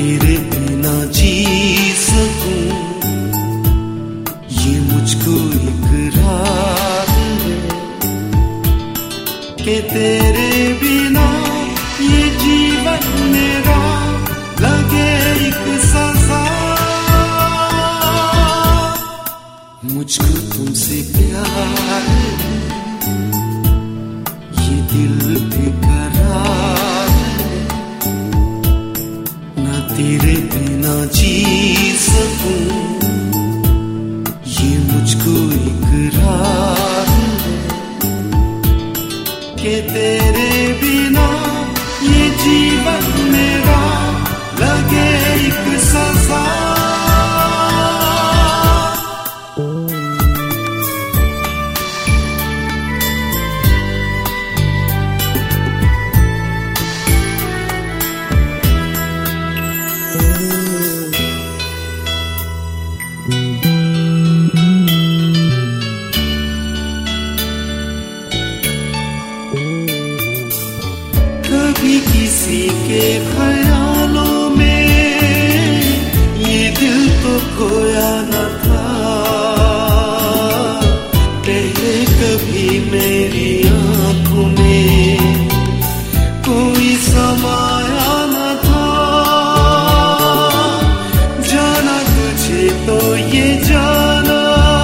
तेरे बिना जी सकूं, ये मुझको इकरार है कि तेरे बिना ये जीवन मेरा लगे एक सजा। मुझको तुमसे प्यार है, ये दिल बेकरार है, ना तेरे बिना जी सकूं, ये मुझको इकरार है कि तेरे बिना ये जीवन मेरा लगे एक सजा। कभी किसी के ख्यालों में ये दिल तो खोया न था, पहले कभी मेरी आंखों में कोई समाया न था। जाना तुझे तो ये जाना,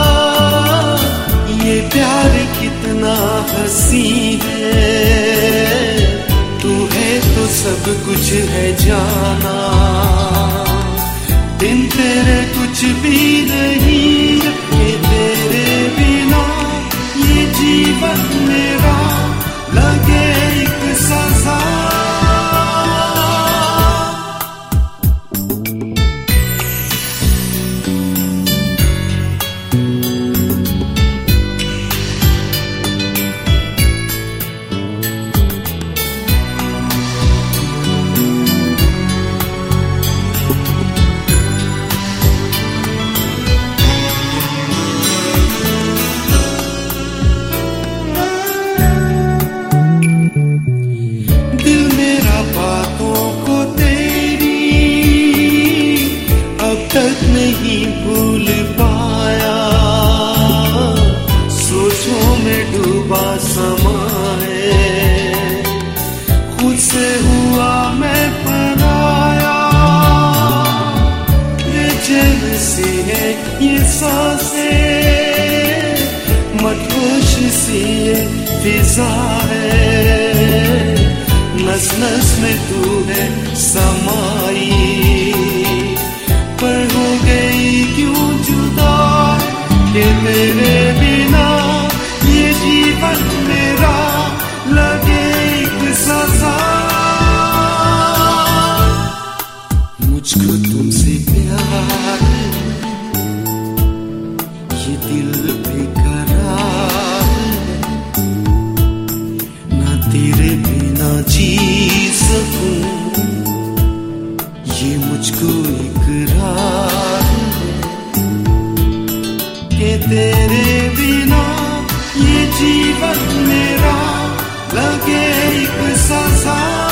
ये प्यार कितना हंसी है, तू है तो सब कुछ है जाना, बिन तेरे कुछ भी नहीं, ये तेरे बिना ये जीवन मेरा लगे एक सजा। तक नहीं भूल पाया, सोचों में डूबा समा है, खुद से हुआ मैं पराया। ये चैन सी है ये सांसें, मदहोश सी ये फिजा है, नस नस में तू है समाई, पर हो गई क्यों जुदा कि तेरे बिना ये जीवन मेरा लगे एक सजा। मुझको तुमसे प्यार है, ये दिल बेकरार है, ना तेरे बिना जी सकूं, ये मुझको इकरार है कि तेरे बिना ये जीवन मेरा लगे एक सजा।